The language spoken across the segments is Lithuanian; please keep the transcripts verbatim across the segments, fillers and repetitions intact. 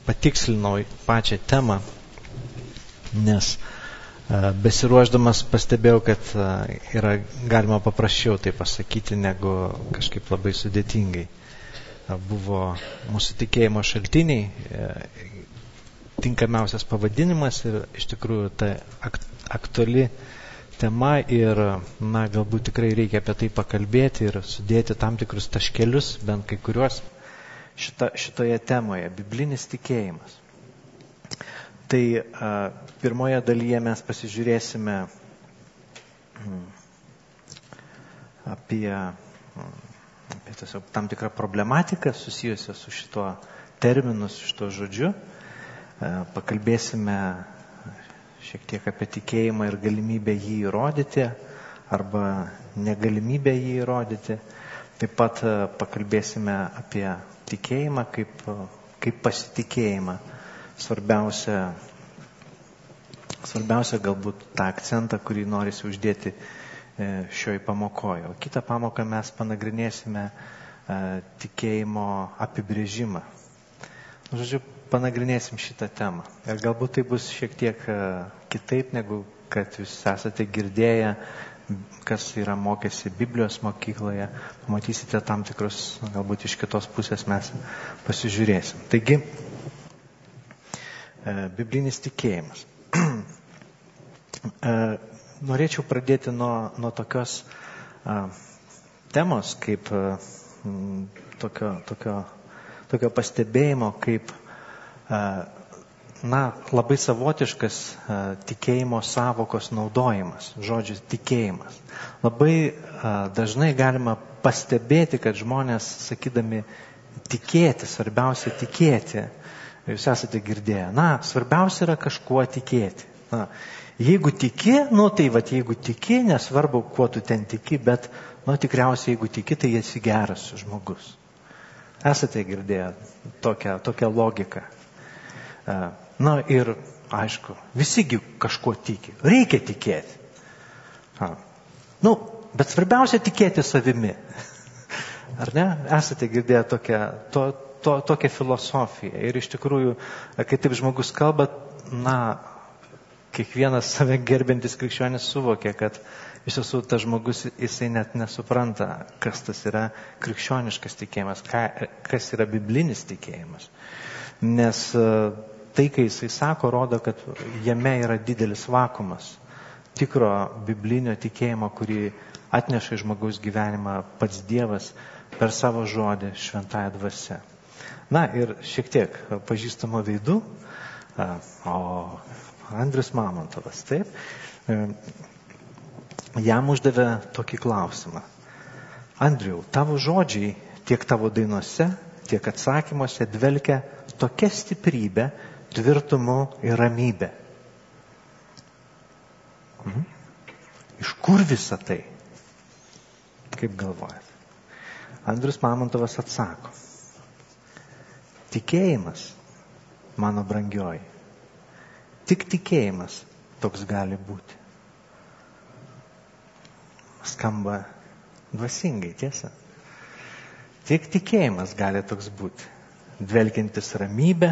patikslinau pačią temą, nes besiruošdamas pastebėjau, kad yra galima paprasčiau tai pasakyti, negu kažkaip labai sudėtingai. Buvo mūsų tikėjimo šaltiniai, tinkamiausias pavadinimas ir iš tikrųjų ta aktuali tema ir, na, galbūt tikrai reikia apie tai pakalbėti ir sudėti tam tikrus taškelius, bent kai kuriuos šita, šitoje temoje, biblinis tikėjimas. Tai a, pirmoje dalyje mes pasižiūrėsime hmm, apie, apie tiesiog tam tikrą problematiką susijusią su šituo terminu, su šituo žodžiu. A, pakalbėsime šiek tiek apie tikėjimą ir galimybę jį įrodyti arba negalimybę jį įrodyti. Taip pat a, pakalbėsime apie tikėjimą kaip, kaip pasitikėjimą. Svarbiausia, svarbiausia galbūt tą akcentą, kurį norisi uždėti šioj pamokoje. O kitą pamoką mes panagrinėsime tikėjimo apibrėžimą. Žodžiu, panagrinėsim šitą temą. Ir galbūt tai bus šiek tiek kitaip, negu kad jūs esate girdėję, kas yra mokėsi Biblijos mokykloje. Pamatysite tam tikrus, galbūt iš kitos pusės mes pasižiūrėsim. Taigi, biblinis tikėjimas. Norėčiau pradėti nuo, nuo tokios a, temos, kaip a, tokio, tokio, tokio pastebėjimo, kaip a, na, labai savotiškas a, tikėjimo savokos naudojimas, žodžius tikėjimas. Labai a, dažnai galima pastebėti, kad žmonės, sakydami tikėti, svarbiausia tikėti, jūs esate girdėję. Na, svarbiausia yra kažkuo tikėti. Na, jeigu tiki, nu tai va, jeigu tiki, nesvarbu, kuo tu ten tiki, bet, nu, tikriausiai, jeigu tiki, tai esi geras žmogus. Esate girdėję tokią, tokią logiką. Na ir, aišku, visigi kažkuo tiki. Reikia tikėti. Ha. Nu, bet svarbiausia tikėti savimi. Ar ne? Esate girdėję tokią... To, To, tokia filosofija. Ir iš tikrųjų, kai taip žmogus kalba, na, kiekvienas save gerbintis krikščionis suvokia, kad iš tiesų tas žmogus, jisai net nesupranta, kas tas yra krikščioniškas tikėjimas, ką, kas yra biblinis tikėjimas. Nes tai, kai jisai sako, rodo, kad jame yra didelis vakumas tikro biblinio tikėjimo, kurį atneša į žmogaus gyvenimą pats Dievas per savo žodį šventąją dvasią. Na ir šiek tiek pažįstamo veidų, o Andrius Mamontovas, taip, jam uždavė tokį klausimą. Andriau, tavo žodžiai tiek tavo dainose, tiek atsakymuose dvelkia tokia stiprybė, tvirtumu ir ramybė. Mhm. Iš kur visa tai? Kaip galvojat? Andrius Mamontovas atsako. Tikėjimas, mano brangioji, tik tikėjimas toks gali būti. Skamba dvasingai, tiesa. Tik tikėjimas gali toks būti. Dvelkiantis ramybę,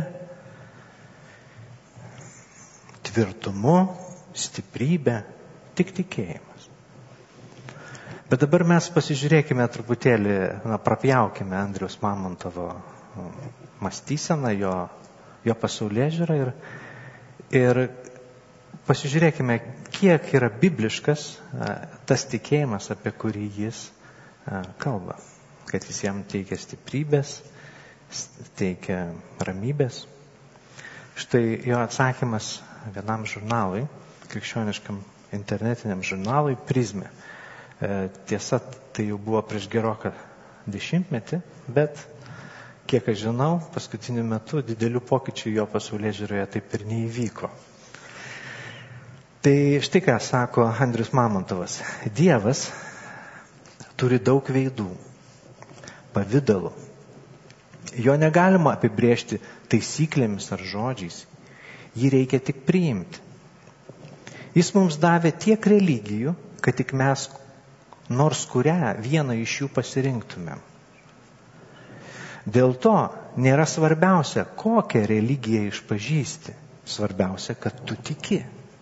tvirtumu, stiprybę, tik tikėjimas. Bet dabar mes pasižiūrėkime truputėlį, na, prapjaukime Andriaus Mamontovo mąstyseną, jo, jo pasaulėžiūrą ir, ir pasižiūrėkime, kiek yra bibliškas tas tikėjimas, apie kurį jis kalba. Kad jis jam teikia stiprybės, teikia ramybės. Štai jo atsakymas vienam žurnalui, krikščioniškam internetiniam žurnalui Prizmė. Tiesa, tai jau buvo prieš geroką dešimtmetį, bet kiek aš žinau, paskutiniu metu didelių pokyčių jo pasaulėžiūroje taip ir neįvyko. Tai štai ką sako Andrius Mamontovas. Dievas turi daug veidų, pavidalų. Jo negalima apibrėžti taisyklėmis ar žodžiais. Jį reikia tik priimti. Jis mums davė tiek religijų, kad tik mes nors kurią vieną iš jų pasirinktumėm. Dėl to nėra svarbiausia, kokią religiją išpažįsti. Svarbiausia, kad tu tiki.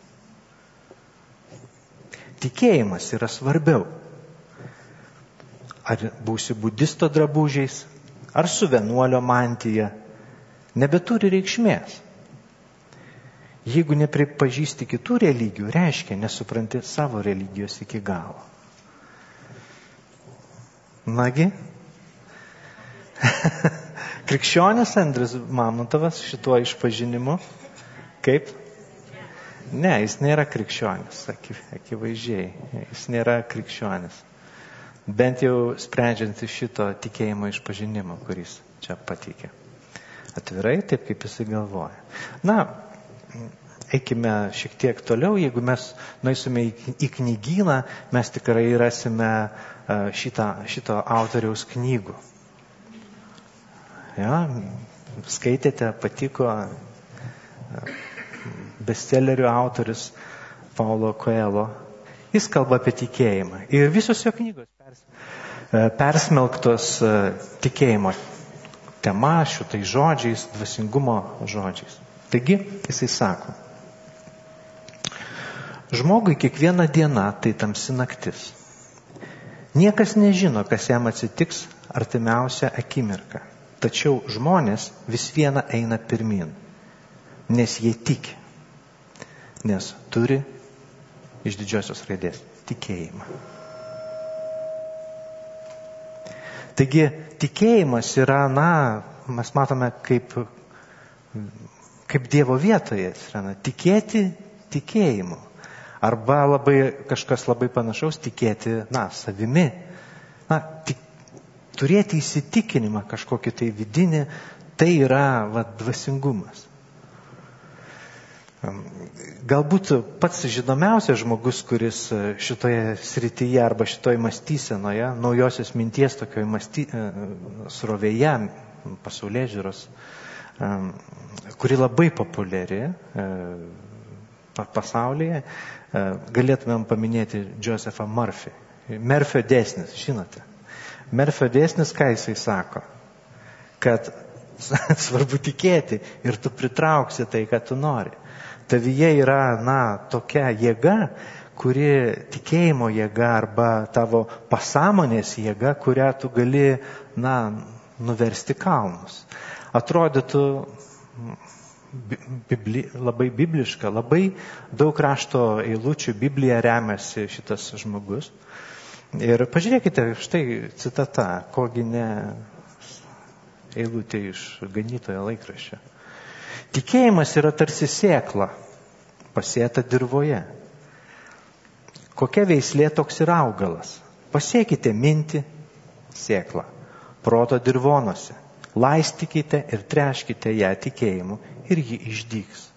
Tikėjimas yra svarbiau. Ar būsi budisto drabužiais, ar su vienuolio mantija, nebeturi reikšmės. Jeigu nepripažįsti kitų religijų, reiškia, nesupranti savo religijos iki galo. Nagi? Krikščionis Andrius Mamontovas šituo išpažinimu? Kaip? Ne, jis nėra krikščionis, akivaizdžiai. Jis nėra krikščionis. Bent jau sprendžiant iš šito tikėjimo išpažinimo, kuris čia pateikė. Atvirai, taip kaip jisai galvoja. Na, eikime šiek tiek toliau. Jeigu mes nueisime į knygyną, mes tikrai rasime šitą, šito autoriaus knygų. Ja, skaitėte, patiko bestsellerių autorius Paulo Coelho. Jis kalba apie tikėjimą. Ir visos jo knygos pers, persmelktos tikėjimo tema, šitai žodžiais, dvasingumo žodžiais. Taigi, jisai sako, žmogui kiekviena diena tai tamsi naktis. Niekas nežino, kas jam atsitiks artimiausią akimirką. Tačiau žmonės vis viena eina pirmin, nes jie tiki, nes turi iš didžiosios raidės tikėjimą. Taigi, tikėjimas yra, na, mes matome, kaip, kaip Dievo vietoje atsiranda. Tikėti tikėjimu. Arba labai, kažkas labai panašaus, tikėti, na, savimi. Na, tik, turėti įsitikinimą kažkokį tai vidinį, tai yra va, dvasingumas. Galbūt pats žinomiausias žmogus, kuris šitoje srityje arba šitoje mąstysenoje, naujosios minties tokioje masty, srovėje, pasaulėžiūros, kuri labai populiari pasaulyje, galėtumėm paminėti Josephą Murphy. Murphio dėsnis, žinote. Murphio dėsnis, ką jisai sako? Kad svarbu tikėti ir tu pritrauksi tai, ką tu nori. Tavyje yra, na, tokia jėga, kuri tikėjimo jėga arba tavo pasąmonės jėga, kurią tu gali, na, nuversti kalnus. Atrodytų bibli, labai bibliška, labai daug rašto eilučių Biblija remiasi šitas žmogus. Ir pažiūrėkite, štai citata, kogi ne eilutė iš Ganytojo laikraščio. Tikėjimas yra tarsi sėkla, pasėta dirvoje. Kokia veislė, toks ir augalas. Pasėkite mintį, sėklą, proto dirvonuose. Laistykite ir treškite ją tikėjimu ir ji išdygs.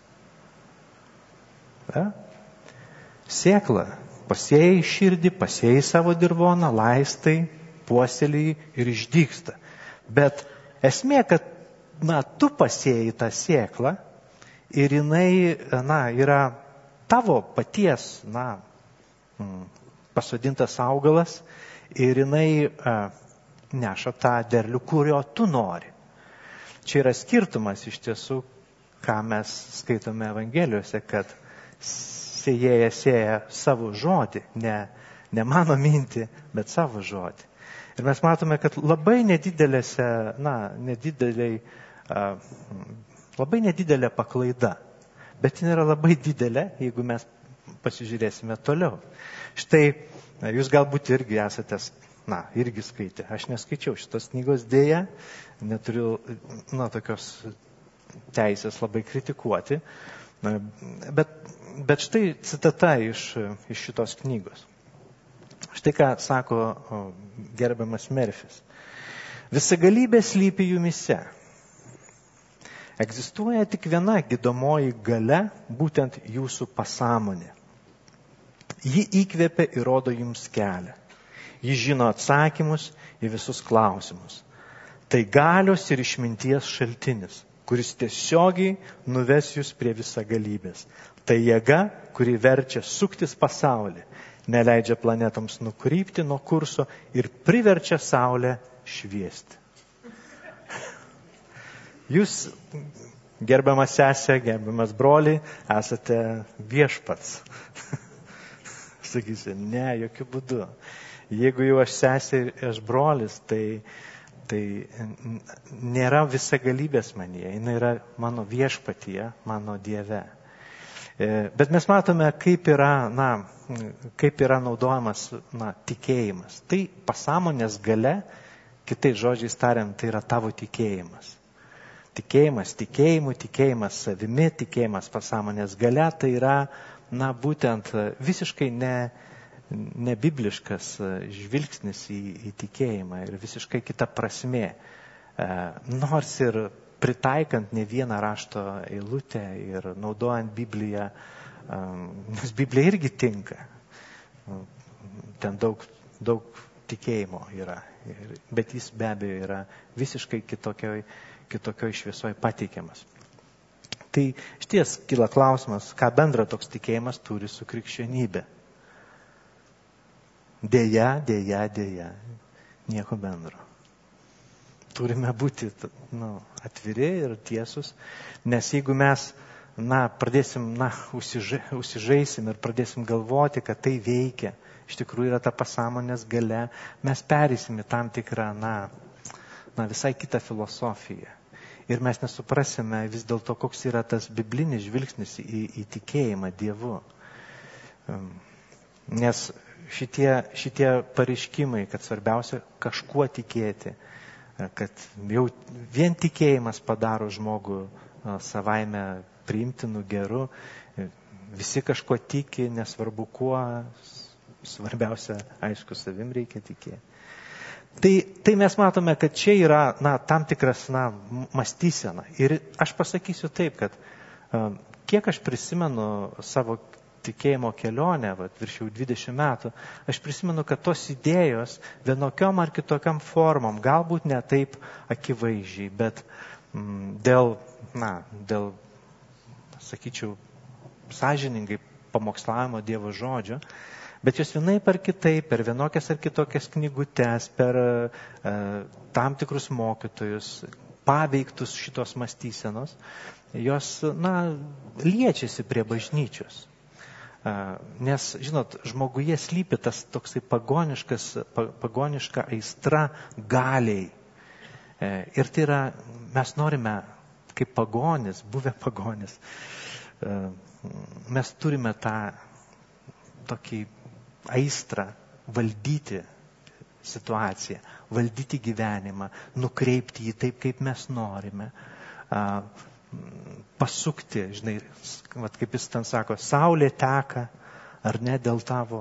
Ja? Sėkla, pasėjai širdį, pasėjai savo dirvoną, laistai, puoselėjai ir išdygsta. Bet esmė, kad na, tu pasėjai tą sėklą ir jinai, na, yra tavo paties, na, pasodintas augalas ir jinai a, neša tą derlių, kurio tu nori. Čia yra skirtumas iš tiesų, ką mes skaitome Evangelijose, kad sėjėjas sėja savo žodį, ne, ne mano mintį, bet savo žodį. Ir mes matome, kad labai nedidelėse, na, nedideliai labai nedidelė paklaida, bet jin yra labai didelė, jeigu mes pasižiūrėsime toliau. Štai, jūs galbūt irgi esate, na, irgi skaitę. Aš neskaičiau šitos knygos dėja, neturiu, na, tokios teisės labai kritikuoti, bet, bet štai citata iš, iš šitos knygos. Štai ką sako gerbiamas Murphys. Visagalybė slypi jumyse. Egzistuoja tik viena gydomoji galia, būtent jūsų pasąmonė. Ji įkvepia ir rodo jums kelią. Ji žino atsakymus į visus klausimus. Tai galios ir išminties šaltinis, kuris tiesiogiai nuves jūs prie visagalybės. Tai jėga, kuri verčia suktis pasaulį, neleidžia planetoms nukrypti nuo kurso ir priverčia saulę šviesti. Jūs, gerbiamas sesė, gerbiamas broli, esate viešpats. Sakysi, ne, jokių būdų. Jeigu jau aš sesė ir aš brolis, tai, tai nėra visagalybės manyje, jinai yra mano viešpatyje, mano Dieve. Bet mes matome, kaip yra, na, kaip yra naudojamas na, tikėjimas. Tai pasąmonės gale, kitais žodžiais tariant, tai yra tavo tikėjimas. Tikėjimas tikėjimu, tikėjimas savimi, tikėjimas pasąmonės gale, tai yra, na, būtent visiškai ne, ne bibliškas žvilgsnis į, į tikėjimą ir visiškai kita prasmė. E, nors ir pritaikant ne vieną rašto eilutę ir naudojant Bibliją, e, nes Biblija irgi tinka. Ten daug, daug tikėjimo yra, bet jis be abejo yra visiškai kitokioj kitokioj šviesoj pateikiamas. Tai šties kyla klausimas, ką bendra toks tikėjimas turi su krikščionybė. Deja, deja, deja, nieko bendro. Turime būti nu, atviri ir tiesus, nes jeigu mes na, pradėsim, na, užsiža, užsižaisim ir pradėsim galvoti, kad tai veikia, iš tikrųjų yra ta pasąmonės gale, mes pereisim į tam tikrą, na, na, visai kitą filosofiją. Ir mes nesuprasime vis dėlto, koks yra tas biblinis žvilgsnis į, į tikėjimą Dievu. Nes šitie, šitie pareiškimai, kad svarbiausia kažkuo tikėti, kad jau vien tikėjimas padaro žmogų savaime priimtinu geru, visi kažkuo tiki, nesvarbu kuo, svarbiausia, aišku, savim reikia tikėti. Tai, tai mes matome, kad čia yra na, tam tikras na, mąstysena. Ir aš pasakysiu taip, kad um, kiek aš prisimenu savo tikėjimo kelionę, vat, virš jau dvidešimt metų, aš prisimenu, kad tos idėjos vienokiom ar kitokiam formom, galbūt ne taip akivaizdžiai, bet mm, dėl, na, dėl, sakyčiau, sąžiningai pamokslavimo Dievo žodžio, bet jos vienaip ar kitaip, per vienokias ar kitokias knygutes, per e, tam tikrus mokytojus, paveiktus šitos mąstysenos, jos, na, liečiasi prie bažnyčios. E, nes, žinot, žmoguje slypi tas toksai pagoniškas, pa, pagoniška aistra galiai. E, ir tai yra, mes norime, kaip pagonis, buvę pagonis, e, mes turime tą tokį aistrą valdyti situaciją, valdyti gyvenimą, nukreipti jį taip, kaip mes norime, pasukti, žinai, vat kaip jis ten sako, saulė teka, ar ne, dėl tavo,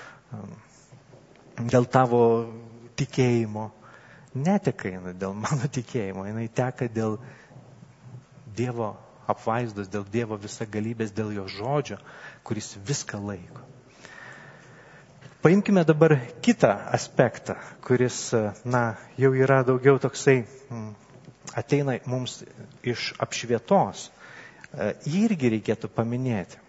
dėl tavo tikėjimo. Neteka jinai dėl mano tikėjimo, jinai teka dėl Dievo apvaizdos, dėl Dievo visagalybės, dėl jo žodžio, kuris viską laiko. Paimkime dabar kitą aspektą, kuris, na, jau yra daugiau toksai, ateina mums iš apšvietos. Jį irgi reikėtų paminėti.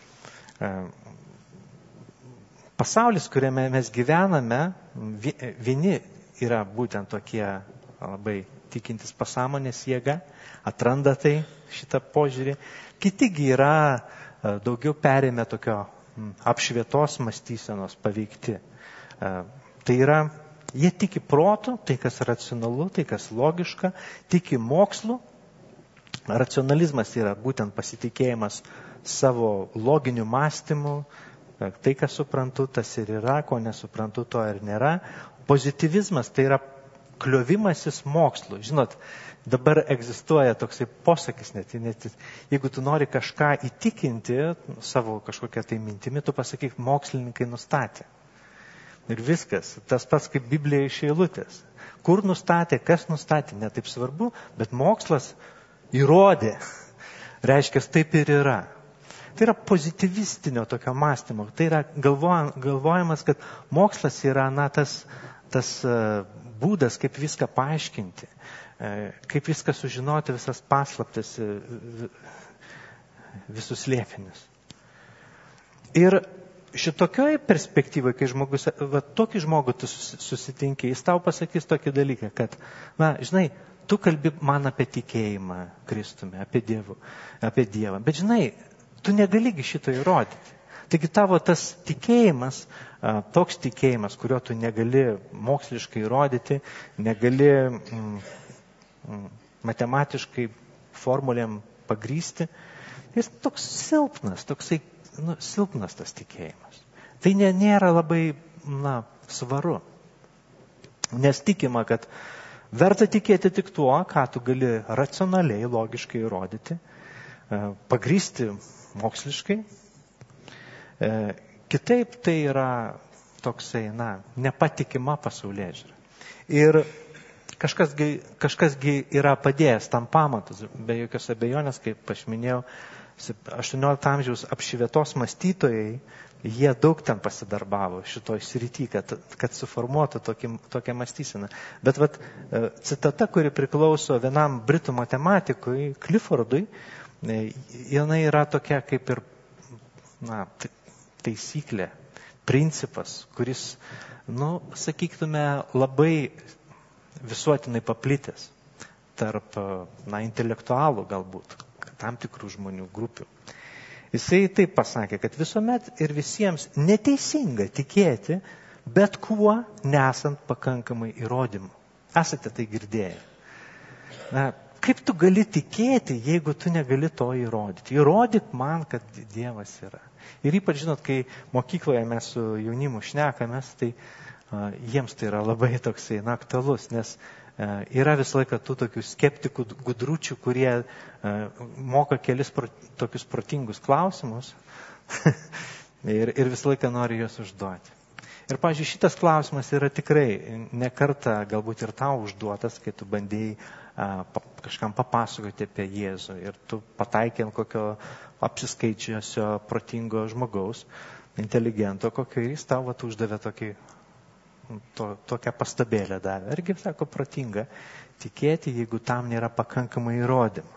Pasaulis, kuriame mes gyvename, vieni yra būtent tokie labai tikintis pasąmonės jėga, atranda tai šitą požiūrį, kitigi yra daugiau perėmę tokio apšvietos mąstysenos paveikti. Tai yra, jie tiki protu, tai kas racionalu, tai kas logiška, tiki mokslu. Racionalizmas yra būtent pasitikėjimas savo loginiu mąstymu, tai kas suprantu, tas ir yra, ko nesuprantu, to ir nėra. Pozityvizmas tai yra kliovimasis mokslu. Žinot, dabar egzistuoja toksai posakis, net, net jeigu tu nori kažką įtikinti savo kažkokią tai mintimi, tu pasakyk, mokslininkai nustatė. Ir viskas, tas pats kaip Biblija iš eilutės. Kur nustatė, kas nustatė, ne taip svarbu, bet mokslas įrodė. Reiškia, taip ir yra. Tai yra pozitivistinio tokio mąstymo. Tai yra galvojimas, kad mokslas yra na, tas, tas būdas, kaip viską paaiškinti, kaip viską sužinoti, visas paslaptis, visus slėpinius. Ir šitokioj perspektyvoje, kai žmogus, va, tokį žmogų tu susitinki, jis tau pasakys tokį dalyką, kad, na, žinai, tu kalbi man apie tikėjimą Kristumi, apie Dievą, apie Dievą, bet žinai, tu negaligi šito įrodyti. Taigi tavo tas tikėjimas, toks tikėjimas, kurio tu negali moksliškai įrodyti, negali mm, mm, matematiškai formulėm pagrysti, jis toks silpnas, toksai nu, silpnas tas tikėjimas. Tai ne, nėra labai na, svaru. Nes tikima, kad verta tikėti tik tuo, ką tu gali racionaliai, logiškai įrodyti, pagrysti moksliškai. Kitaip tai yra toksai, na, nepatikima pasaulėžiūra. Ir kažkasgi, kažkasgi yra padėjęs tam pamatus, be jokios abejonės, kaip aš minėjau, aštuoniolikto amžiaus apšvietos mąstytojai, jie daug ten pasidarbavo šitoj srity, kad, kad suformuotų tokį, tokią mąstyseną. Bet vat, citata, kuri priklauso vienam britų matematikui, Cliffordui, jinai yra tokia kaip ir na, taisyklė, principas, kuris, nu, sakytume, labai visuotinai paplitęs tarp na, intelektualų galbūt, tam tikrų žmonių grupių. Jisai taip pasakė, kad visuomet ir visiems neteisinga tikėti bet kuo nesant pakankamai įrodymų. Esate tai girdėję. Na, kaip tu gali tikėti, jeigu tu negali to įrodyti? Įrodyk man, kad Dievas yra. Ir ypač, žinot, kai mokykloje mes su jaunimu šnekamės, tai uh, jiems tai yra labai toksai na, aktualus, nes uh, yra visą laiką tų tokių skeptikų, gudručių, kurie uh, moka kelis pro, tokius protingus klausimus ir, ir visą laiką nori juos užduoti. Ir, pavyzdžiui, šitas klausimas yra tikrai ne kartą galbūt ir tau užduotas, kai tu bandėjai a, pa, kažkam papasakoti apie Jėzų ir tu pataikė ant kokio apsiskaičiusio protingo žmogaus, inteligento kokio, ir jis tau vat, uždavė tokį, to, tokią pastabėlę davė. Argi, sako, protinga tikėti, jeigu tam nėra pakankamai įrodymų.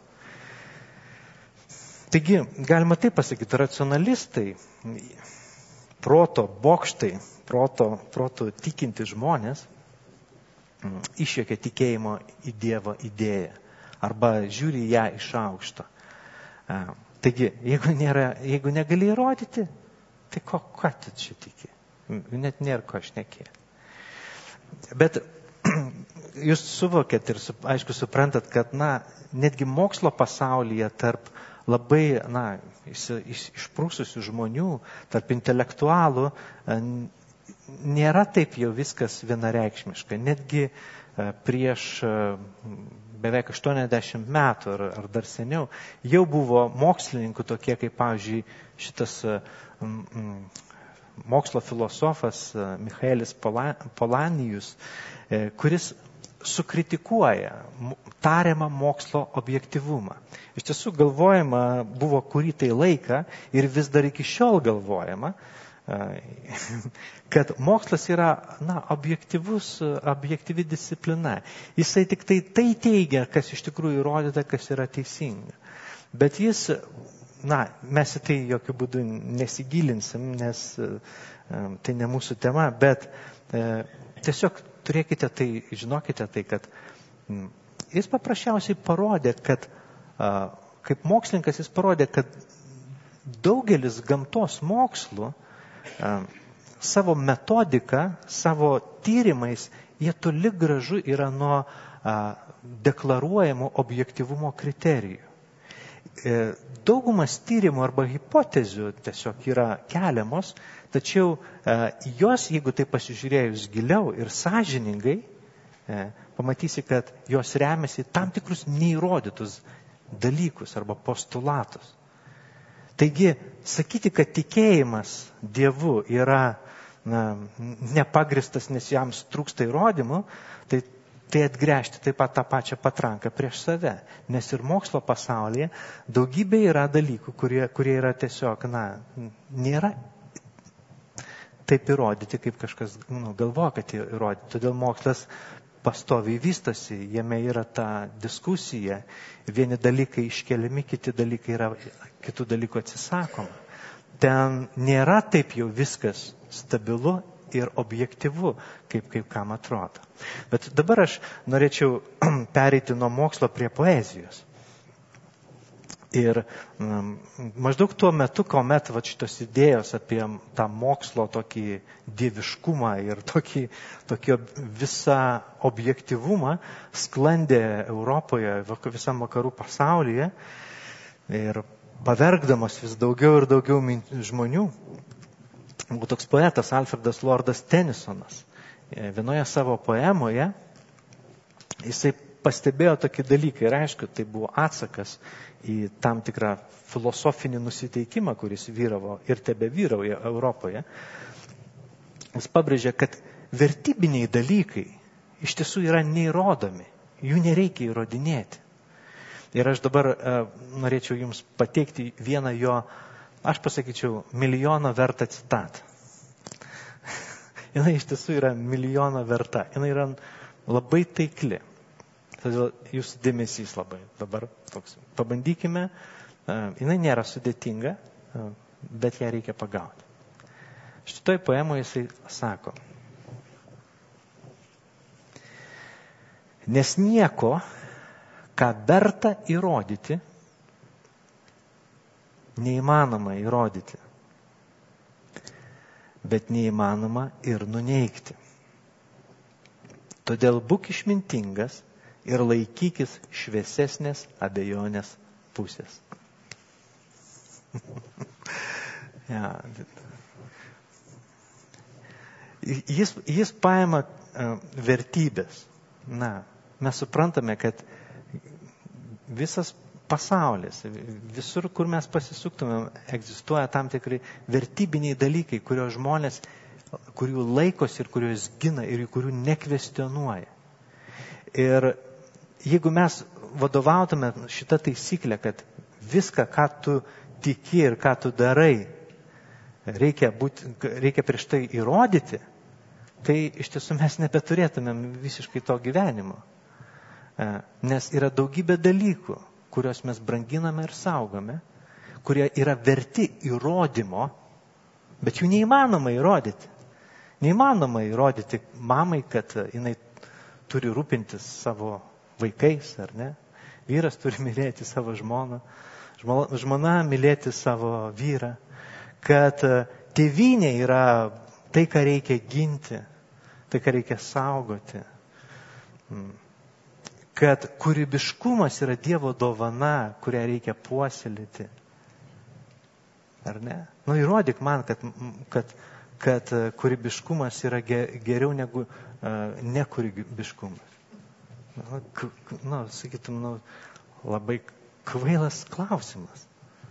Taigi, galima taip pasakyti, racionalistai, proto bokštai, proto, proto tikinti žmonės išjokia tikėjimo į Dievo idėją arba žiūri ją iš aukšto. Taigi, jeigu, nėra, jeigu negali įrodyti, tai ko, ką tu čia tiki? Net nėra ko šnekėti. Bet jūs suvokėt ir, aišku, suprantat, kad, na, netgi mokslo pasaulyje tarp labai, na, iš, iš, išprūsusių žmonių, tarp intelektualų, nėra taip jau viskas vienareikšmiška. Netgi prieš beveik aštuoniasdešimt metų ar, ar dar seniau jau buvo mokslininkų tokie, kaip, pavyzdžiui, šitas mm, mokslo filosofas Michaelis Polanijus, kuris sukritikuoja tariamą mokslo objektyvumą. Iš tiesų galvojama buvo kurį tai laiką ir vis dar iki šiol galvojama, kad mokslas yra na, objektyvus, objektyvi disciplina. Jisai tik tai tai teigia, kas iš tikrųjų įrodyta, kas yra teisinga. Bet jis, na, mes į tai jokių būdų nesigilinsim, nes tai ne mūsų tema, bet tiesiog turėkite tai, žinokite tai, kad jis paprasčiausiai parodė, kad kaip mokslininkas jis parodė, kad daugelis gamtos mokslų savo metodiką, savo tyrimais, jie toli gražu yra nuo deklaruojamų objektyvumo kriterijų. Daugumas tyrimų arba hipotezių tiesiog yra keliamos, tačiau jos, jeigu tai pasižiūrėjus giliau ir sąžiningai, pamatysi, kad jos remiasi tam tikrus neįrodytus dalykus arba postulatus. Taigi, sakyti, kad tikėjimas Dievu yra na, nepagristas, nes jiems trūksta įrodymų, tai, tai atgręžti taip pat tą pačią patranką prieš save. Nes ir mokslo pasaulyje daugybė yra dalykų, kurie, kurie yra tiesiog, na, nėra taip įrodyti, kaip kažkas nu, galvoja, kad įrodyti. Todėl mokslas pastoviai vystosi, jame yra ta diskusija, vieni dalykai iškeliami, kiti dalykai yra, kitų dalykų atsisakoma. ten nėra taip jau viskas stabilu ir objektyvu, kaip, kaip kam atrodo. Bet dabar aš norėčiau pereiti nuo mokslo prie poezijos. Ir um, maždaug tuo metu, kuomet va, šitos idėjos apie tą mokslo tokį dieviškumą ir tokį, tokį visą objektyvumą sklandė Europoje, visam vakarų pasaulyje ir pavergdamas vis daugiau ir daugiau žmonių, buvo toks poetas Alfredas Lordas Tennysonas. Vienoje savo poemoje jisai pastebėjo tokį dalyką ir aišku, tai buvo atsakas į tam tikrą filosofinį nusiteikimą, kuris vyravo ir tebe vyrauja Europoje. Jis pabrėžė, kad vertybiniai dalykai iš tiesų yra neįrodomi, jų nereikia įrodinėti. Ir aš dabar e, norėčiau jums pateikti vieną jo, aš pasakyčiau, milijono vertą citatą. Jis iš tiesų yra milijono verta, jis yra labai taikli. Todėl jūsų dėmesys labai dabar toks. Pabandykime, jinai nėra sudėtinga, bet ją reikia pagauti. Šitoj poemoje jisai sako, nes nieko, ką verta įrodyti, neįmanoma įrodyti, bet neįmanoma ir nuneigti. Todėl būk išmintingas ir laikykis šviesesnės abejonės pusės. ja. jis, jis paima uh, vertybės. Na, mes suprantame, kad visas pasaulis, visur, kur mes pasisuktumėm, egzistuoja tam tikrai vertybiniai dalykai, kurios žmonės, kurių laikosi ir kurios gina ir kurių nekvestionuoja. Ir jeigu mes vadovautume šitą taisyklę, kad viską, ką tu tiki ir ką tu darai, reikia, būti, reikia prieš tai įrodyti, tai iš tiesų mes nebeturėtumėm visiškai to gyvenimo. Nes yra daugybė dalykų, kuriuos mes branginame ir saugome, kurie yra verti įrodymo, bet jų neįmanoma įrodyti. Neįmanoma įrodyti mamai, kad jinai turi rūpintis savo vaikais, ar ne? Vyras turi mylėti savo žmoną, žmona mylėti savo vyrą, kad tėvynė yra tai, ką reikia ginti, tai, ką reikia saugoti, kad kūrybiškumas yra Dievo dovana, kurią reikia puoselėti. Ar ne? Nu, įrodyk man, kad, kad, kad kūrybiškumas yra geriau negu uh, nekūrybiškumas. Nu, nu, sakytum, nu, labai kvailas klausimas.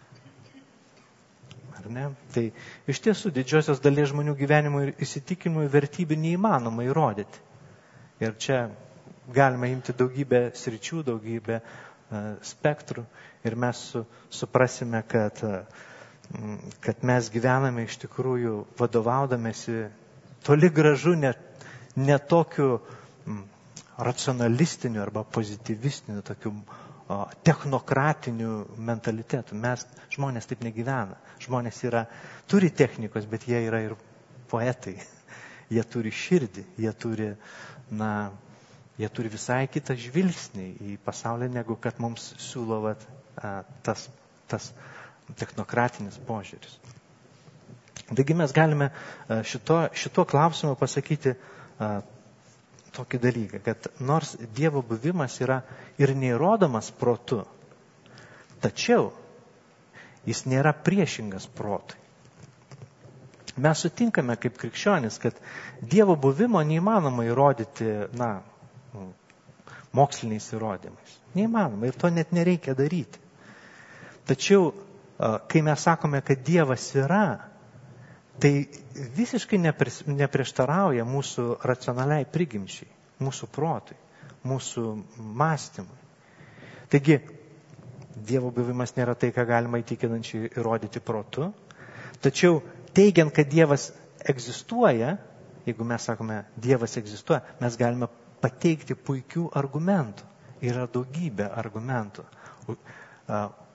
Ar ne? Tai iš tiesų didžiosios dalies žmonių gyvenimų ir įsitikinimų vertybių neįmanoma įrodyti. Ir čia galime imti daugybę sričių, daugybę uh, spektrų ir mes su, suprasime, kad, uh, kad mes gyvename iš tikrųjų vadovaudamėsi toli gražu ne, ne tokiu um, racionalistiniu arba pozityvistiniu, tokiu o, technokratiniu mentalitetu. Mes, žmonės taip negyvena. Žmonės yra, turi technikos, bet jie yra ir poetai. Jie turi širdį, jie turi, na, jie turi visai kitą žvilgsnį į pasaulį, negu kad mums siūlo vat, tas, tas technokratinis požiūris. Taigi mes galime šito, šito klausimu pasakyti tokį dalyką, kad nors Dievo buvimas yra ir neįrodomas protu, tačiau jis nėra priešingas protui. Mes sutinkame kaip krikščionys, kad Dievo buvimo neįmanoma įrodyti, na, moksliniais įrodymais. Neįmanoma ir to net nereikia daryti. Tačiau, kai mes sakome, kad Dievas yra, tai visiškai neprieštarauja mūsų racionaliai prigimčiai, mūsų protui, mūsų mąstymui. Taigi, Dievo buvimas nėra tai, ką galima įtikinančiai įrodyti protu, tačiau teigiant, kad Dievas egzistuoja, jeigu mes sakome, Dievas egzistuoja, mes galime pateikti puikių argumentų. Yra daugybė argumentų.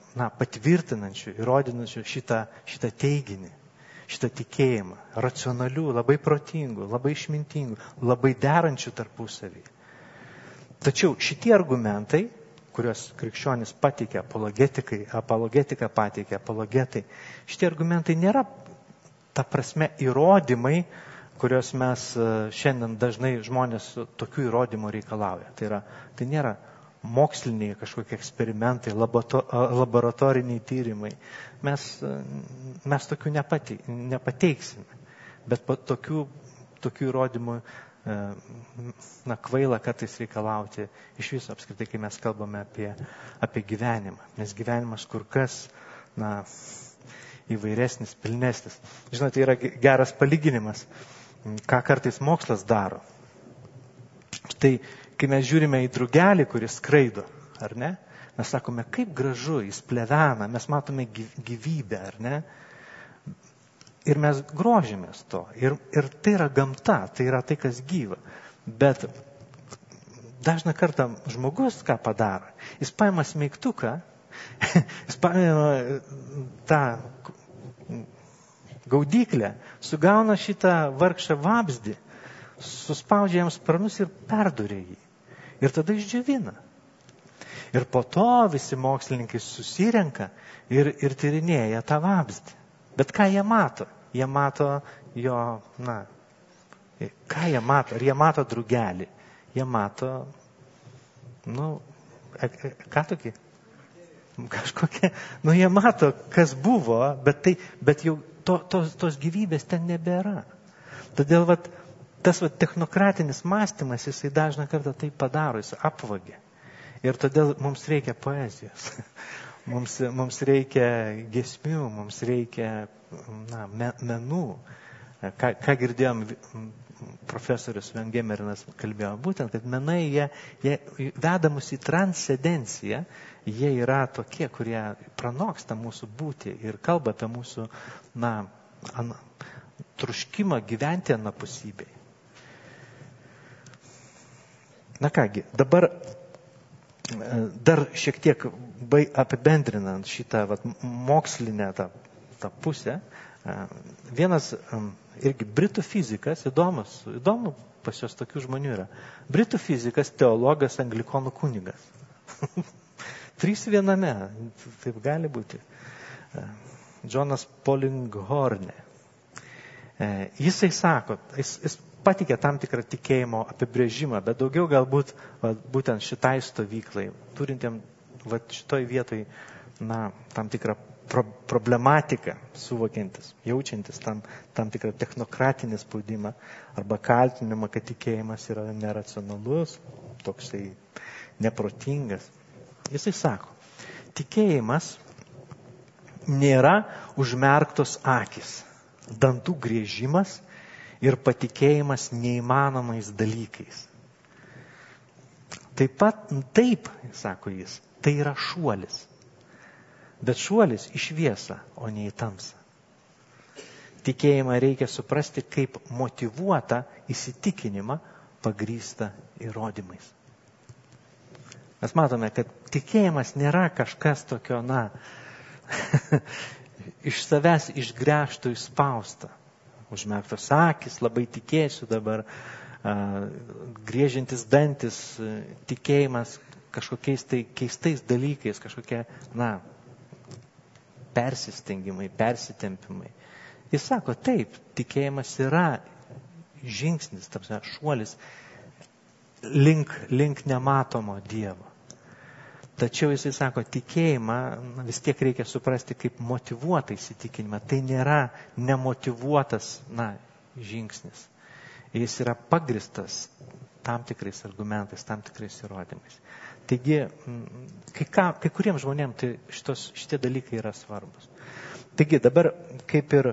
na, patvirtinančių, įrodinančių šitą, šitą teiginį, šitą tikėjimą, racionalių, labai protingų, labai išmintingų, labai derančių tarpusavį. Tačiau šitie argumentai, kuriuos krikščionis pateikia, apologetikai, apologetika pateikia, apologetai, šitie argumentai nėra, ta prasme, įrodymai, kuriuos mes šiandien dažnai žmonės tokių įrodymų reikalauja. Tai, yra, tai nėra moksliniai kažkokie eksperimentai, laboratoriniai tyrimai. Mes, mes tokių nepate, nepateiksime. Bet po tokių, tokių įrodymų na, kvaila kartais reikalauti iš viso apskritai, kai mes kalbame apie, apie gyvenimą. Nes gyvenimas kur kas na, įvairesnis, pilnesnis. Žinote, tai yra geras palyginimas, ką kartais mokslas daro. Tai kai mes žiūrime į drugelį, kuris skraido, ar ne? Mes sakome, kaip gražu, jis plevena, mes matome gyvybę, ar ne? Ir mes grožimės to. Ir, ir tai yra gamta, tai yra tai, kas gyva. Bet dažną kartą žmogus ką padaro? Jis paima smeigtuką, jis paima tą gaudyklę, sugauna šitą vargšą vabzdį, suspaudžia jam sparnus ir perduria jį. Ir tada išdžiovina. Ir po to visi mokslininkai susirenka ir, ir tyrinėja tą vabzdį. Bet ką jie mato? Jie mato jo, na, ką jie mato? Ar jie mato drugelį? Jie mato, nu, ką tokį? Kažkokie, nu, jie mato, kas buvo, bet, tai, bet jau to, tos, tos gyvybės ten nebėra. Todėl, vat, tas vat, technokratinis mąstymas, jisai dažną kartą tai padaro, jis apvagė. Ir todėl mums reikia poezijos. Mums, mums reikia giesmių, mums reikia na, menų. Ką, ką girdėjom, profesorius Vengemerinas kalbėjo, būtent, kad menai, jie, jie veda mus į transcendenciją, jie yra tokie, kurie pranoksta mūsų būtį ir kalba apie mūsų na, an, truškimą gyventi anapusybėje. Na kągi, dabar dar šiek tiek apibendrinant šitą vat, mokslinę tą, tą pusę, vienas irgi britų fizikas, įdomus, įdomu pas jos tokių žmonių yra, britų fizikas, teologas, anglikonų kunigas. Trys viename, taip gali būti. Džonas Polinghorne. Jisai sako, jis, jis patikė tam tikrą tikėjimo apibrėžimą, bet daugiau galbūt va, būtent šitai stovyklai, turintiem va, šitoj vietoj na, tam tikrą pro, problematiką suvokiantis, jaučiantis tam, tam tikrą technokratinį spaudimą arba kaltinimą, kad tikėjimas yra neracionalus, toksai neprotingas. Jisai sako, tikėjimas nėra užmerktos akis, dantų griežimas ir patikėjimas neįmanomais dalykais. Taip pat, taip, sako jis, tai yra šuolis. Bet šuolis į šviesą, o ne į tamsą. Tikėjimą reikia suprasti kaip motyvuotą įsitikinimą pagrįstą įrodymais. Mes matome, kad tikėjimas nėra kažkas tokio, na, iš savęs išgręžtų įspausta. Užmerktos akis, labai tikėsiu dabar, a, griežiantis dantis, tikėjimas kažkokiais tai keistais dalykais, kažkokie, na, persistengimai, persitempimai. Jis sako, taip, tikėjimas yra žingsnis, tarsi, šuolis link, link nematomo Dievo. Tačiau jisai sako, tikėjimą vis tiek reikia suprasti kaip motyvuotą įsitikinimą. Tai nėra nemotyvuotas na, žingsnis. Jis yra pagristas tam tikrais argumentais, tam tikrais įrodymais. Taigi, kai, ką, kai kuriems žmonėms tai šitos, šitie dalykai yra svarbus. Taigi, dabar kaip ir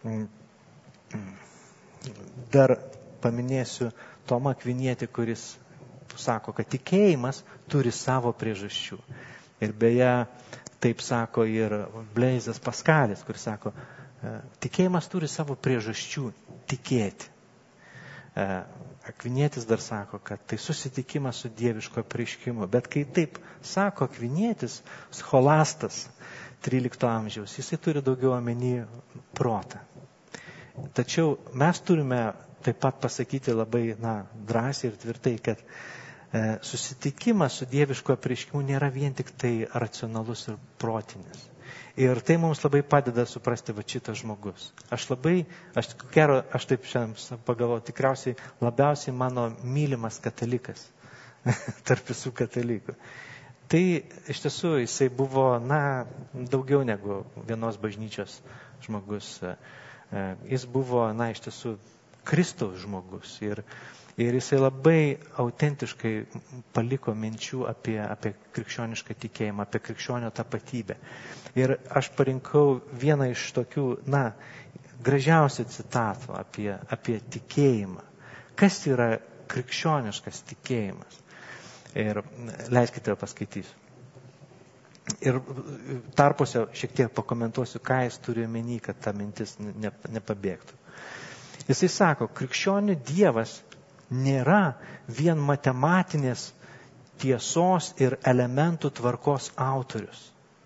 dar paminėsiu Tomą Akvinietį, kuris sako, kad tikėjimas turi savo priežasčių. Ir beje, taip sako ir Blaizas Paskalis, kuris sako, tikėjimas turi savo priežasčių tikėti. Akvinietis dar sako, kad tai susitikimas su dieviško apreiškimu. Bet kai taip sako Akvinietis, scholastas trylikto amžiaus, jisai turi daugiau omeny protą. Tačiau mes turime taip pat pasakyti labai na, drąsiai ir tvirtai, kad e, susitikimas su dieviško apreiškimu nėra vien tik tai racionalus ir protinis. Ir tai mums labai padeda suprasti va šitas žmogus. Aš labai, aš, kero, aš taip šiandien pagalvoju, tikriausiai labiausiai mano mylimas katalikas tarp visų katalikų. Tai iš tiesų jisai buvo, na, daugiau negu vienos bažnyčios žmogus. Jis buvo, na, iš tiesų Kristaus žmogus. Ir, ir jisai labai autentiškai paliko minčių apie, apie krikščionišką tikėjimą, apie krikščionio tapatybę. Ir aš parinkau vieną iš tokių, na, gražiausių citatų apie, apie tikėjimą. Kas yra krikščioniškas tikėjimas? Ir leiskite paskaitysiu. Ir tarpuose šiek tiek pakomentuosiu, ką jis turi omeny, kad ta mintis ne, nepabėgtų. Jisai sako, krikščionių dievas nėra vien matematinės tiesos ir elementų tvarkos autorius.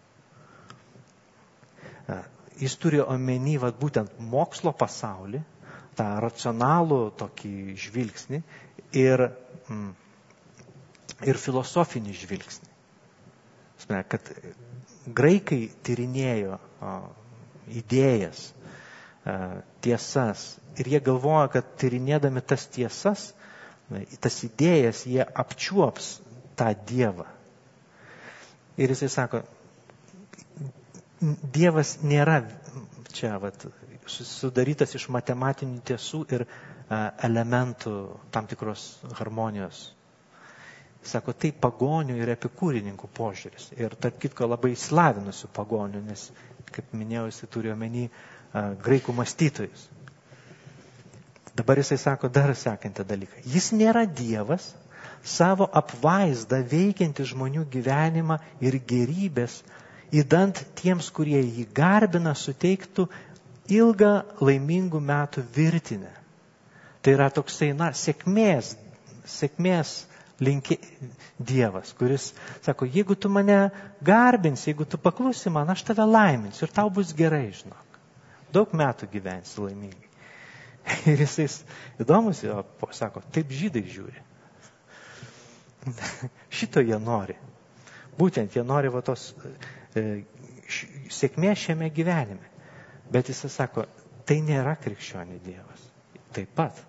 Jis turi omeny vat, būtent mokslo pasaulį, tą racionalų tokį žvilgsnį ir, mm, ir filosofinį žvilgsnį. Kad graikai tyrinėjo o, idėjas, o, tiesas ir jie galvoja, kad tyrinėdami tas tiesas, tas idėjas, jie apčiuops tą Dievą. Ir jisai sako, Dievas nėra čia vat, sudarytas iš matematinių tiesų ir a, elementų tam tikros harmonijos. Sako, tai pagonių ir epikūrininkų požiūris. Ir tarp kitko labai įsilavinusių pagonių, nes, kaip minėjau, jisai turi omeny a, graikų mąstytojus. Dabar jisai sako dar sekantį dalyką. Jis nėra Dievas, savo apvaizdą veikianti žmonių gyvenimą ir gerybės, įdant tiems, kurie jį garbina, suteiktų ilgą laimingų metų virtinę. Tai yra toksai, na, sėkmės, sėkmės linki Dievas, kuris sako, jeigu tu mane garbinsi, jeigu tu paklusi man, aš tave laiminsiu ir tau bus gerai, žinok. Daug metų gyvensi laimingai. Ir jisai įdomus, o sako, taip žydai žiūri. Šito jie nori. Būtent jie nori va tos e, š, sėkmės šiame gyvenime. Bet jisai sako, tai nėra krikščionių Dievas. Taip pat.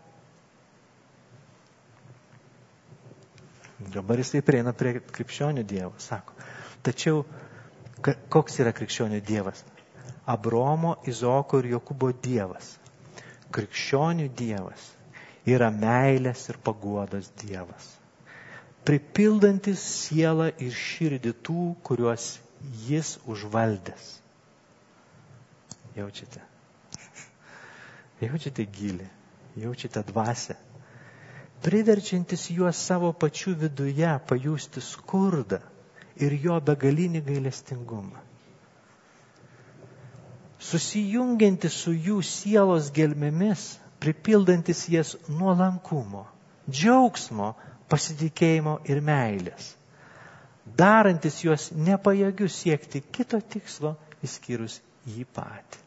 Dabar jisai prieina prie krikščionių Dievo, sako. Tačiau koks yra krikščionių Dievas? Abraomo, Izaoko ir Jokūbo Dievas. Krikščionių Dievas yra meilės ir paguodos Dievas, pripildantis sielą ir širdį tų, kuriuos jis užvaldęs. Jaučiate? Jaučiate gilį, jaučiate dvasią, priverčiantis juos savo pačių viduje pajusti skurdą ir jo begalinį gailestingumą. Susijungiantis su jų sielos gelmėmis, pripildantis jas nuolankumo, džiaugsmo, pasitikėjimo ir meilės, darantis juos nepajėgius siekti kito tikslo, išskyrus jį patį.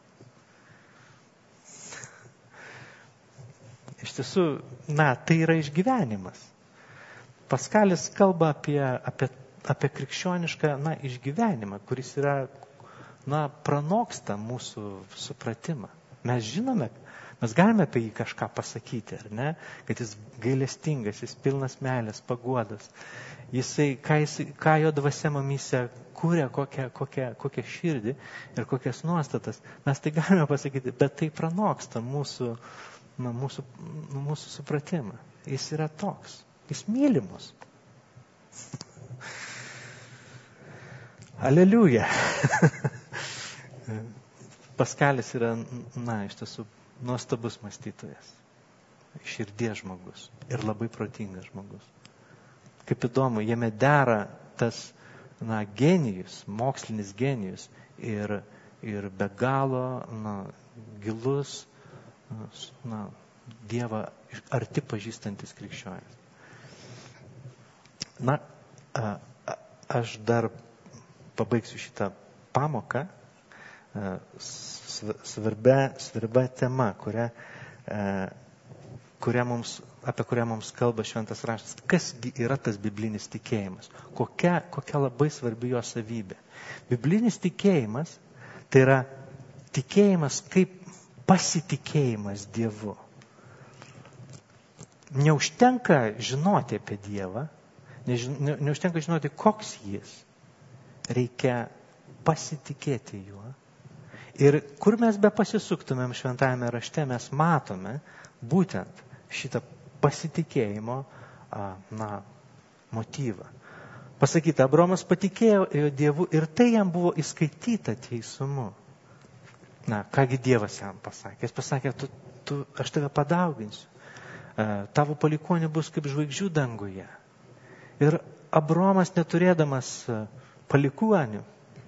Iš tiesų, na, tai yra išgyvenimas. Paskalis kalba apie, apie, apie krikščionišką, na, išgyvenimą, kuris yra, na, pranoksta mūsų supratimą. Mes žinome, mes galime apie jį kažką pasakyti, ar ne? Kad jis gailestingas, jis pilnas meilės, paguodos. Jisai, ką, jisai, ką jo dvasia mumyse kūrė, kokią, kokią, kokią širdį ir kokias nuostatas. Mes tai galime pasakyti, bet tai pranoksta mūsų, na, mūsų, mūsų supratimą. Jis yra toks. Jis myli mus. Aleliuja. Paskalis yra, na, iš tiesų nuostabus mąstytojas, širdies žmogus ir labai protingas žmogus. Kaip įdomu, jame dera tas, na, genijus, mokslinis genijus ir, ir be galo, na, gilus, na, Dievą arti pažįstantis krikščionis. Na, aš dar pabaigsiu šitą pamoką svarbia, svarbia tema, kurią, kurią mums, apie kurią mums kalba šventas raštas. Kas yra tas biblinis tikėjimas? Kokia, kokia labai svarbi jo savybė? Biblinis tikėjimas tai yra tikėjimas kaip pasitikėjimas Dievu. Neužtenka žinoti apie Dievą, ne, neužtenka žinoti, koks jis. Reikia pasitikėti juo. Ir kur mes be pasisuktumėm šventajame rašte, mes matome būtent šitą pasitikėjimo na, motyvą. Pasakyta, Abraomas patikėjo Dievu ir tai jam buvo įskaityta teisumu. Na, kągi Dievas jam pasakė? Jis pasakė, tu, tu, aš tave padauginsiu. Tavo palikuonių bus kaip žvaigždžių danguje. Ir Abraomas, neturėdamas palikuonių,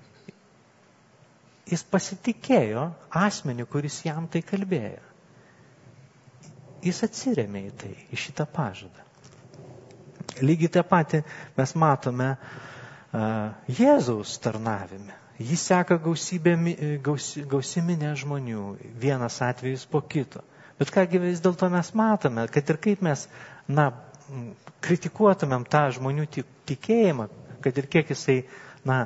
jis pasitikėjo asmenį, kuris jam tai kalbėjo. Jis atsirėmė į tai, į šitą pažadą. Lygiai tą patį mes matome uh, Jėzaus tarnavime. Jis seka gausybė, gausi, gausiminė žmonių, vienas atvejis po kito. Bet kągi vis dėlto mes matome, kad ir kaip mes na, kritikuotumėm tą žmonių tikėjimą, kad ir kiek jisai na,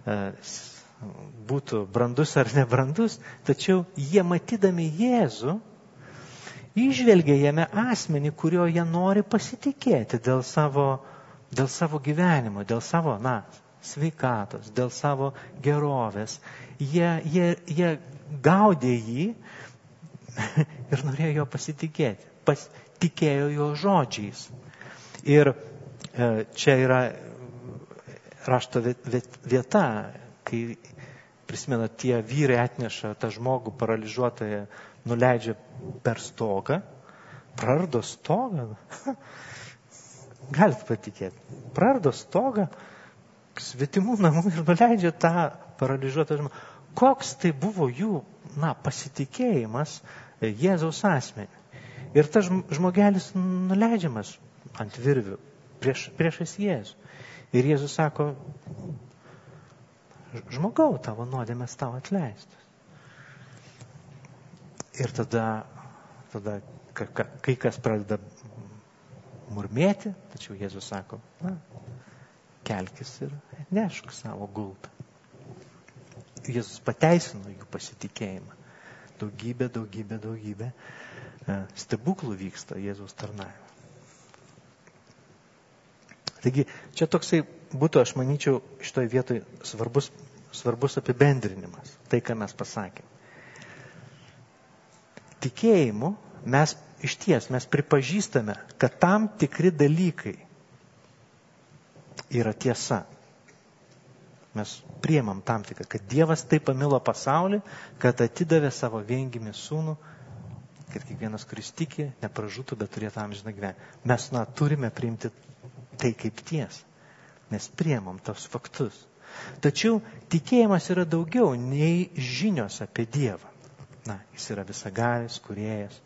būtų brandus ar nebrandus, tačiau jie matydami Jėzų, įžvelgia jame asmenį, kurio jie nori pasitikėti dėl savo, dėl savo gyvenimo, dėl savo na, sveikatos, dėl savo gerovės. Jie, jie, jie gaudė jį ir norėjo jo pasitikėti. Pasitikėjo jo žodžiais. Ir čia yra rašto vieta, kai prisimena, tie vyrai atneša tą žmogų paralyžiuotąją, nuleidžia per stogą, prardo stogą. Galit patikėti. Prardo stogą, svetimų namų ir nuleidžia tą paralyžiuotą žmogų. Koks tai buvo jų na, pasitikėjimas Jėzaus asmenį. Ir tas žmogelis nuleidžiamas ant virvių prieš, priešais Jėzų. Ir Jėzus sako, žmogau, tavo nuodėmės tau atleistas. Ir tada, tada kai kas pradeda murmėti, tačiau Jėzus sako, na, kelkis ir nešk savo gultą. Jėzus pateisino jų pasitikėjimą. Daugybė, daugybė, daugybė stebuklų vyksta Jėzaus tarnavime. Taigi, čia toksai būtų, aš manyčiau, šitoje vietoje svarbus, svarbus apibendrinimas, tai, ką mes pasakėme. Tikėjimu mes iš ties, mes pripažįstame, kad tam tikri dalykai yra tiesa. Mes priemam tam tikrą, kad Dievas taip pamilo pasaulį, kad atidavė savo viengimį sūnų, kad kiekvienas, kuris tiki, nepražūtų, bet turėtų amžiną gyvenimą. Mes na, turime priimti tai kaip tiesą, nes priemam tos faktus. Tačiau tikėjimas yra daugiau nei žinios apie Dievą. Na, jis yra visagalis, kūrėjas.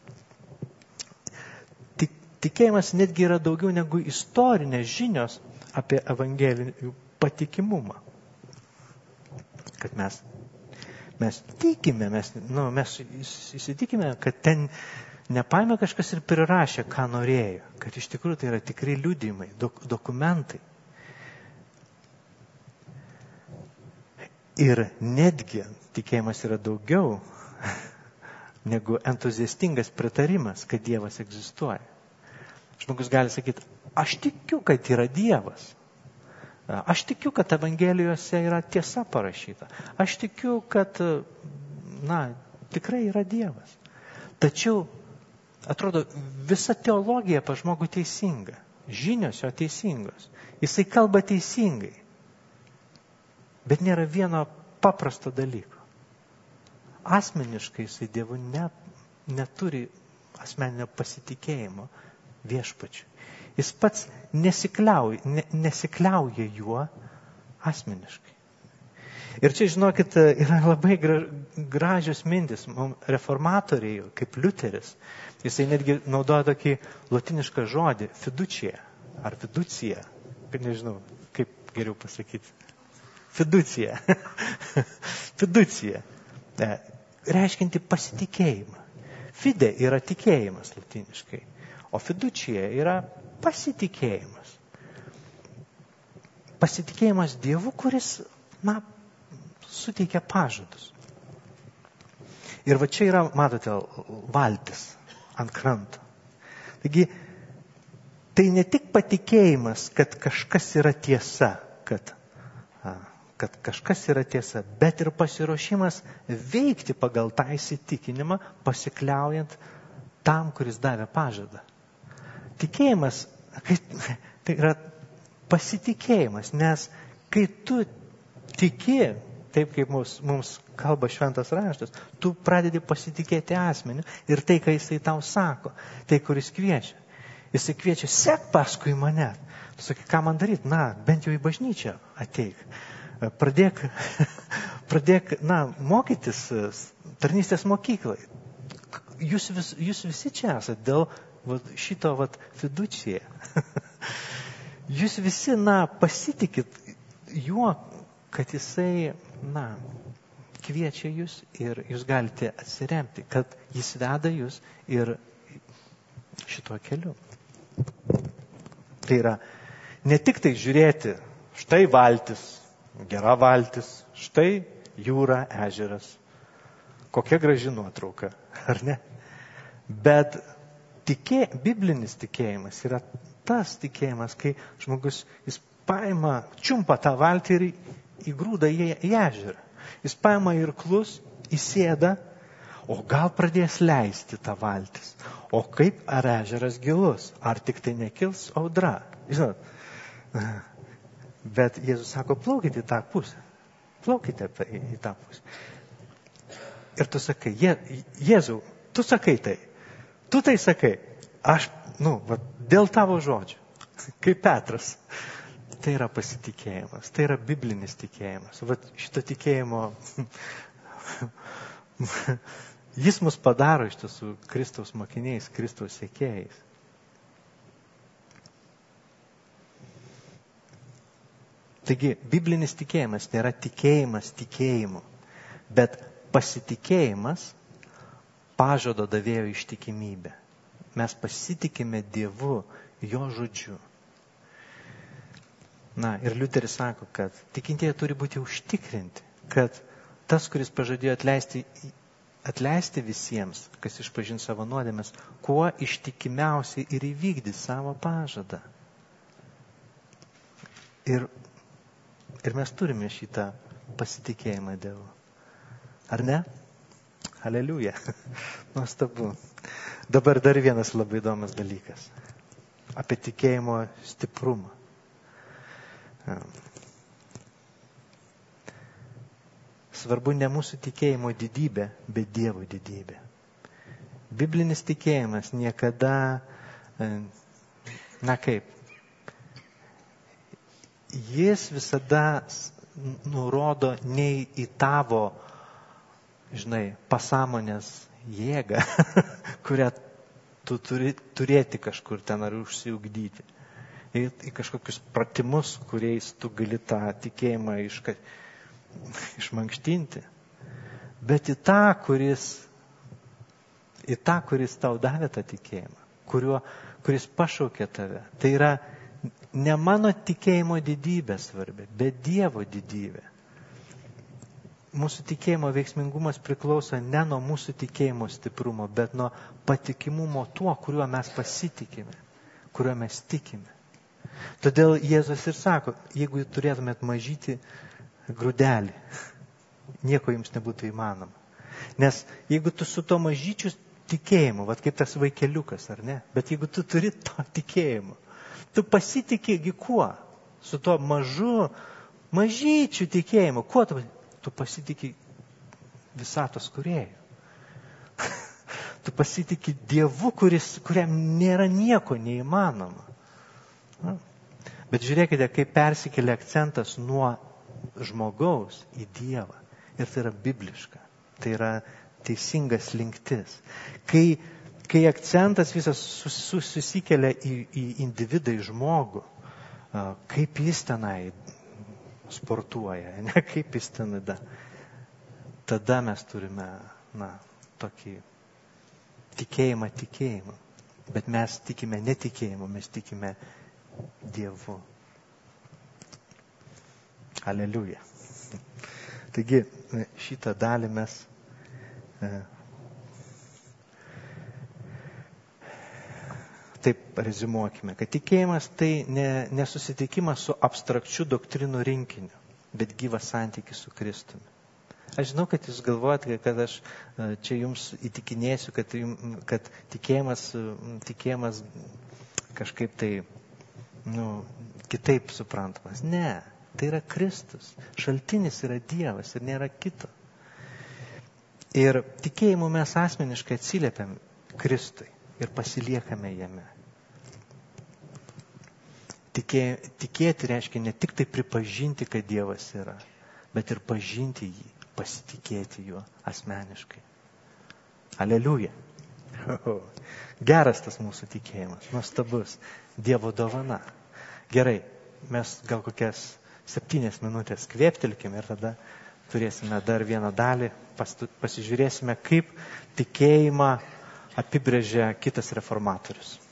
Tik, tikėjimas netgi yra daugiau negu istorinės žinios apie evangelijų patikimumą. Kad mes, mes tikime, mes, nu, mes įsitikime, kad ten nepaėmė kažkas ir prirašė, ką norėjo. Kad iš tikrųjų tai yra tikri liudijimai, dok, dokumentai. Ir netgi tikėjimas yra daugiau negu entuziastingas pritarimas, kad Dievas egzistuoja. Žmogus gali sakyti, aš tikiu, kad yra Dievas. Aš tikiu, kad Evangelijose yra tiesa parašyta. Aš tikiu, kad, na, tikrai yra Dievas. Tačiau, atrodo, visa teologija pa žmogų teisinga. Žinios jo teisingos. Jisai kalba teisingai. Bet nėra vieno paprasto dalyko. Asmeniškai jisai Dievu ne, neturi asmeninio pasitikėjimo viešpačiu. Jis pats nesikliauja, ne, nesikliauja juo asmeniškai. Ir čia, žinokit, yra labai gražios mintis. Reformatoriai, kaip Liuteris, jisai netgi naudoja tokį lotinišką žodį, fiducija, ar fiducija, kad nežinau, kaip geriau pasakyti. Fiducija. Fiducija. Reiškinti pasitikėjimą. Fide yra tikėjimas latiniškai, o fiducija yra pasitikėjimas. Pasitikėjimas Dievu, kuris, na, suteikia pažadus. Ir va čia yra, matote, valtis ant kranto. Taigi, tai ne tik patikėjimas, kad kažkas yra tiesa, kad, kad kažkas yra tiesa, bet ir pasiruošimas veikti pagal tą įsitikinimą, pasikliaujant tam, kuris davė pažadą. Tikėjimas, tai yra pasitikėjimas, nes kai tu tiki, taip kaip mums, mums kalba šventas raštas, tu pradedi pasitikėti asmeniu ir tai, ką jisai tau sako, tai, kuris kviečia. Jisai kviečia, sek paskui mane. Tu sakai, ką man daryti? Na, bent jau į bažnyčią ateik. Pradėk, pradėk, na, mokytis tarnystės mokyklai. Jūs, vis, jūs visi čia esate dėl vat, šito vat, fiducija. Jūs visi, na, pasitikit juo, kad jisai, na, kviečia jūs ir jūs galite atsiremti, kad jis veda jūs ir šituo keliu. Tai yra ne tik tai žiūrėti, štai valtis, gera valtis, štai jūra, ežeras. Kokia graži nuotrauka, ar ne? Bet tikė, biblinis tikėjimas yra tas tikėjimas, kai žmogus, jis paima, čiumpa tą valtį ir įgrūda į, į ežerą. Jis paima irklus, įsėda, o gal pradės leisti tą valtis. O kaip ar ežeras gilus, ar tik tai nekils audra. Žinot, bet Jėzus sako, plaukite į tą pusę. Plaukite į tą pusę. Ir tu sakai, Je, Jėzau, tu sakai tai. Tu tai sakai. Aš, nu, va, dėl tavo žodžių. Kaip Petras. Tai yra pasitikėjimas. Tai yra biblinis tikėjimas. Va, šito tikėjimo jis mus padaro iš tiesų Kristaus mokiniais, Kristaus sekėjais. Taigi, biblinis tikėjimas nėra tikėjimas tikėjimu, bet pasitikėjimas pažado davėjo ištikimybę. Mes pasitikime Dievu, jo žodžiu. Na, ir Liuteris sako, kad tikintieji turi būti užtikrinti, kad tas, kuris pažadėjo atleisti, atleisti visiems, kas išpažins savo nuodėmes, kuo ištikimiausiai ir įvykdys savo pažadą. Ir Ir mes turime šitą pasitikėjimą Dievu. Ar ne? Aleliuja. Nuostabu. Dabar dar vienas labai įdomus dalykas. Apie tikėjimo stiprumą. Svarbu ne mūsų tikėjimo didybė, bet Dievo didybė. Biblinis tikėjimas niekada, na kaip, jis visada nurodo ne į tavo, žinai, pasąmonės jėgą, kurią tu turi turėti kažkur ten ar užsiugdyti. Į, į kažkokius pratimus, kuriais tu gali tą tikėjimą iška, išmankštinti. Bet į tą, kuris, į tą, kuris tau davė tą tikėjimą, kuriuo, kuris pašaukė tave. Tai yra ne mano tikėjimo didybė svarbi, bet Dievo didybė. Mūsų tikėjimo veiksmingumas priklauso ne nuo mūsų tikėjimo stiprumo, bet nuo patikimumo tuo, kuriuo mes pasitikime, kuriuo mes tikime. Todėl Jėzus ir sako, jeigu turėtumėt mažyti grūdelį, nieko jums nebūtų įmanoma. Nes jeigu tu su to mažyčiu tikėjimu, vat kaip tas vaikeliukas, ar ne, bet jeigu tu turi to tikėjimu, tu pasitikėgi kuo? Su tuo mažu, mažyčiu tikėjimu. Kuo tu, tu pasitikė visatos kūrėju? Tu pasitikė Dievu, kuris, kuriam nėra nieko neįmanoma. Na? Bet žiūrėkite, kaip persikelia akcentas nuo žmogaus į Dievą. Ir tai yra bibliška. Tai yra teisingas linktis. Kai, kai akcentas visas sus, susikelia į, į individą, į žmogų, kaip jis tenai sportuoja, ne kaip jis ten da. Tada mes turime, na, tokį tikėjimą tikėjimą. Bet mes tikime netikėjimu, mes tikime Dievu. Aleliuja. Taigi šitą dalį mes e, taip rezimuokime, kad tikėjimas tai ne, nesusitikimas su abstrakčiu doktrinų rinkiniu, bet gyvas santykis su Kristumi. Aš žinau, kad jūs galvojate, kad aš čia jums įtikinėsiu, kad, jums, kad tikėjimas, tikėjimas kažkaip tai nu, kitaip suprantamas. Ne. Tai yra Kristus. Šaltinis yra Dievas ir nėra kito. Ir tikėjimu mes asmeniškai atsiliepiam Kristui ir pasiliekame jame. Tikė, tikėti reiškia ne tik tai pripažinti, kad Dievas yra, bet ir pažinti jį, pasitikėti juo asmeniškai. Aleliuja. Geras tas mūsų tikėjimas, nuostabus. Dievo dovana. Gerai, mes gal kokias septynias minutės kvėptelkim ir tada turėsime dar vieną dalį, pasižiūrėsime, kaip tikėjimą apibrėžia kitas reformatorius.